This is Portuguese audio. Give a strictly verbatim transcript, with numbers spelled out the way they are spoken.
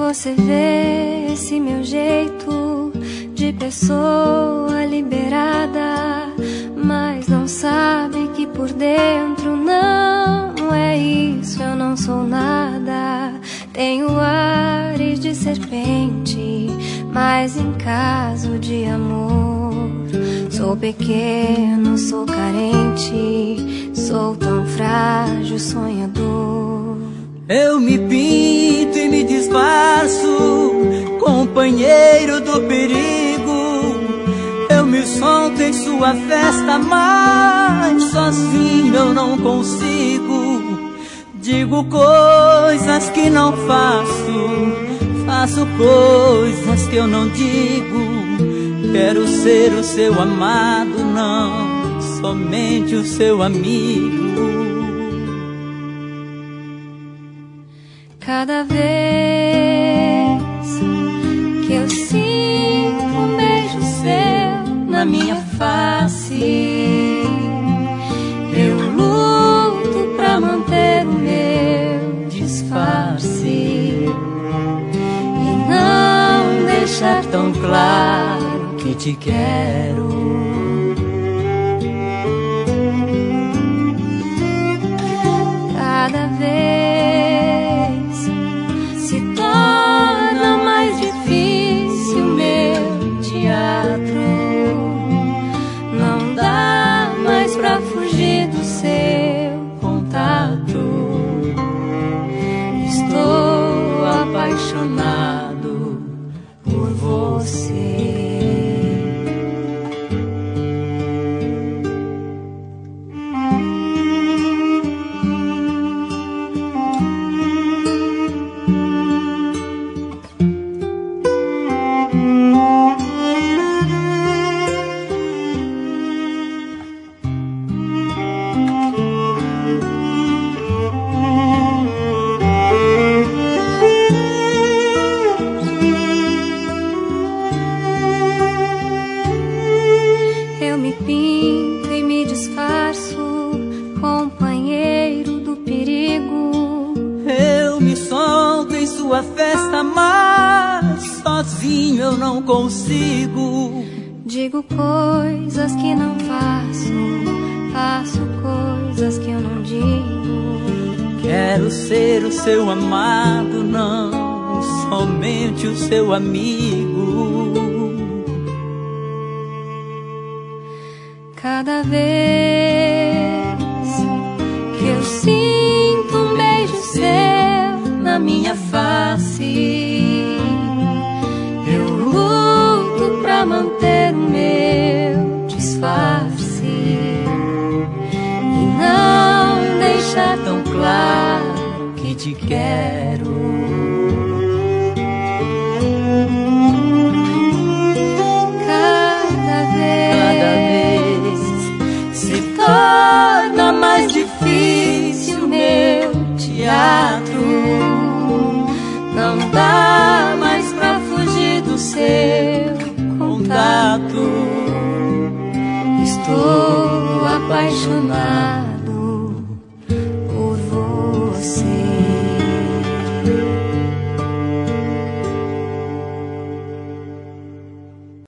Você vê esse meu jeito de pessoa liberada, mas não sabe que por dentro não é isso, eu não sou nada. Tenho ares de serpente, mas em caso de amor sou pequeno, sou carente, sou tão frágil, sonhador. Eu me pinto e me disfarço, companheiro do perigo. Eu me solto em sua festa, mas sozinho eu não consigo. Digo coisas que não faço, faço coisas que eu não digo. Quero ser o seu amado, não somente o seu amigo. Cada vez que eu sinto um beijo seu na minha face, eu luto pra manter o meu disfarce e não deixar tão claro que te quero. Cada vez fugir do seu contato, estou apaixonado por você. Pinto e me disfarço, companheiro do perigo. Eu me solto em sua festa, mas sozinho eu não consigo. Digo coisas que não faço, faço coisas que eu não digo. Quero ser o seu amado, não somente o seu amigo. Cada vez que eu sinto um beijo seu na minha face, eu luto pra manter o meu disfarce e não deixar tão claro que te quero. Torna mais difícil meu teatro, não dá mais pra fugir do seu contato. Estou apaixonado